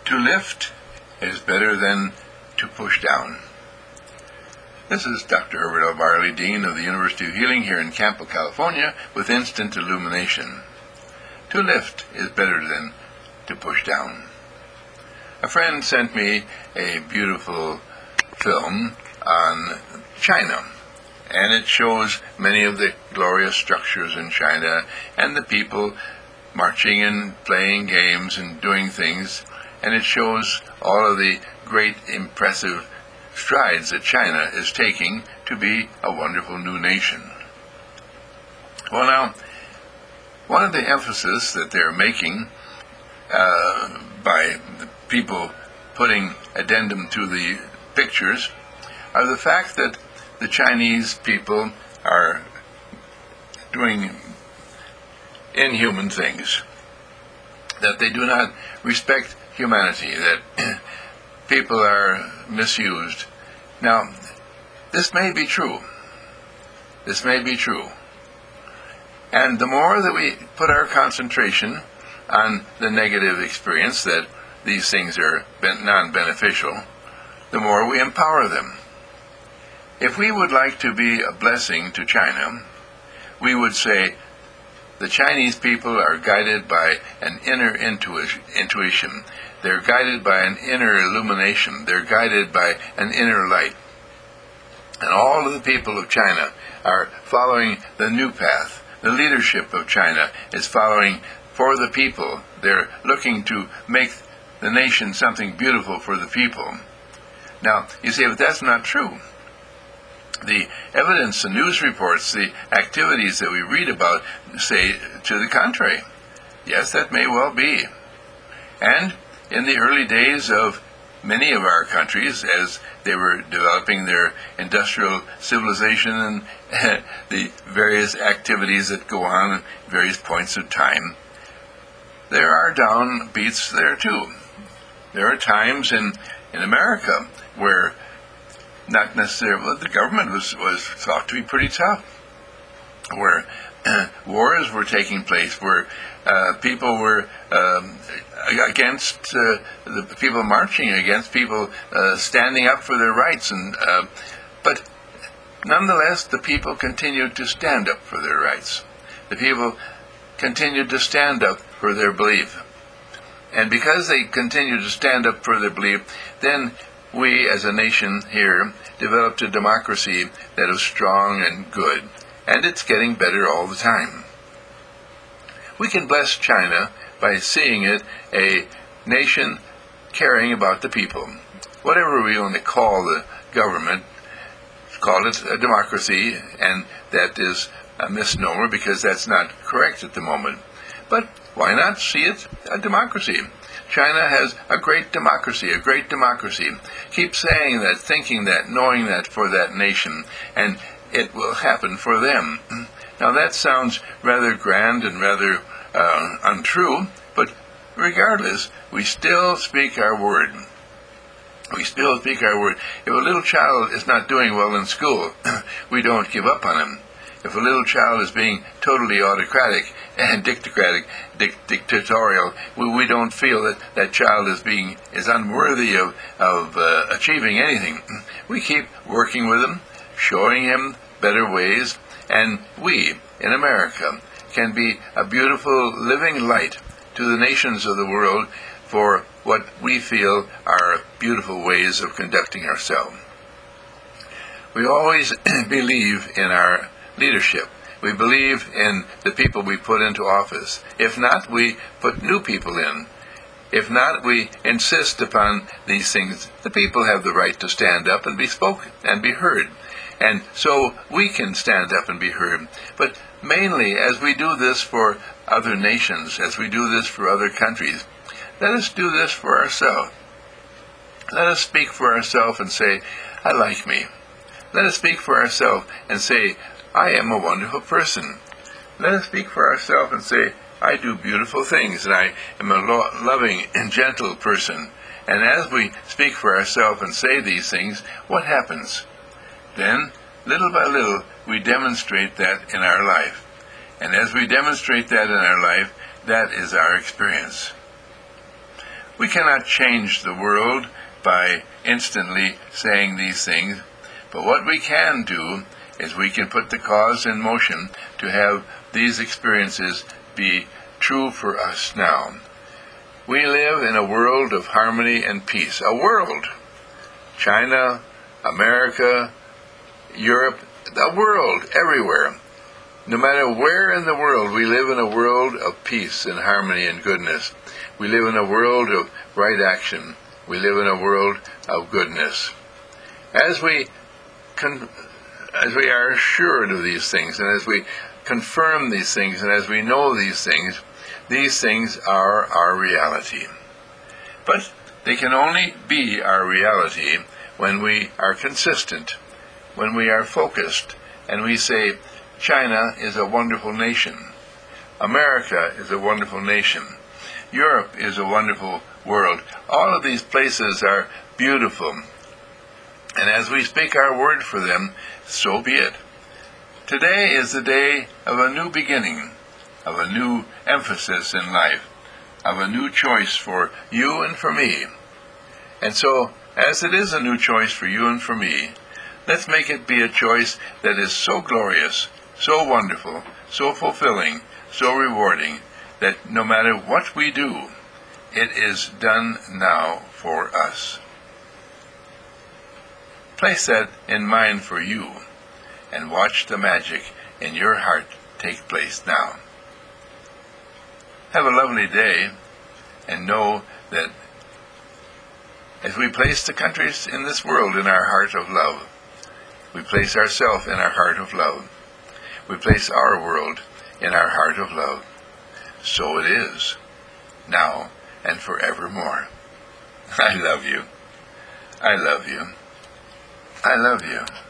To lift is better than to push down. This is Dr. Herbert L. Barley, Dean of the University of Healing here in Campo, California, with instant illumination. To lift is better than to push down. A friend sent me a beautiful film on China, and it shows many of the glorious structures in China and the people marching and playing games and doing things, and it shows all of the great impressive strides that China is taking to be a wonderful new nation. Well, now, one of the emphasis that they're making by the people putting addendum to the pictures are the fact that the Chinese people are doing inhuman things, that they do not respect humanity, that people are misused. Now, this may be true. This may be true. And the more that we put our concentration on the negative experience, that these things are non-beneficial, the more we empower them. If we would like to be a blessing to China, we would say the Chinese people are guided by an inner intuition. They're guided by an inner illumination. They're guided by an inner light. And all of the people of China are following the new path. The leadership of China is following for the people. They're looking to make the nation something beautiful for the people. Now, you say, but that's not true. The evidence, the news reports, the activities that we read about say to the contrary. Yes, that may well be. And in the early days of many of our countries, as they were developing their industrial civilization and the various activities that go on at various points of time, there are downbeats there too. There are times in America where not necessarily, well, the government was thought to be pretty tough, where wars were taking place, where people were against the people marching against people standing up for their rights, and but nonetheless the people continued to stand up for their rights. The people continued to stand up for their belief, and because they continued to stand up for their belief, then we as a nation here developed a democracy that is strong and good, and it's getting better all the time. We can bless China by seeing it a nation caring about the people. Whatever we want to call the government, call it a democracy, and that is a misnomer because that's not correct at the moment. But why not see it a democracy? China has a great democracy, a great democracy. Keep saying that, thinking that, knowing that for that nation, and it will happen for them. Now that sounds rather grand and rather untrue, but regardless, we still speak our word. We still speak our word. If a little child is not doing well in school, we don't give up on him. If a little child is being totally autocratic and dictatorial, we don't feel that that child is unworthy of achieving anything. We keep working with him, showing him better ways, and we, in America, can be a beautiful living light to the nations of the world for what we feel are beautiful ways of conducting ourselves. We always believe in our leadership. We believe in the people we put into office. If not, we put new people in. If not, we insist upon these things. The people have the right to stand up and be spoken and be heard. And so we can stand up and be heard. But mainly, as we do this for other nations, as we do this for other countries, let us do this for ourselves. Let us speak for ourselves and say, I like me. Let us speak for ourselves and say, I am a wonderful person. Let us speak for ourselves and say, I do beautiful things, and I am a loving and gentle person. And as we speak for ourselves and say these things, what happens? Then, little by little, we demonstrate that in our life. And as we demonstrate that in our life, that is our experience. We cannot change the world by instantly saying these things, but what we can do is we can put the cause in motion to have these experiences be true for us now. We live in a world of harmony and peace. A world. China, America, Europe, the world, everywhere. No matter where in the world, we live in a world of peace and harmony and goodness. We live in a world of right action. We live in a world of goodness. As we are assured of these things, and as we confirm these things, and as we know these things are our reality. But they can only be our reality when we are consistent, when we are focused, and we say, China is a wonderful nation. America is a wonderful nation. Europe is a wonderful world. All of these places are beautiful. And as we speak our word for them, so be it. Today is the day of a new beginning, of a new emphasis in life, of a new choice for you and for me. And so, as it is a new choice for you and for me, let's make it be a choice that is so glorious, so wonderful, so fulfilling, so rewarding, that no matter what we do, it is done now for us. Place that in mind for you, and watch the magic in your heart take place now. Have a lovely day, and know that as we place the countries in this world in our heart of love, we place ourselves in our heart of love. We place our world in our heart of love. So it is, now and forevermore. I love you. I love you. I love you.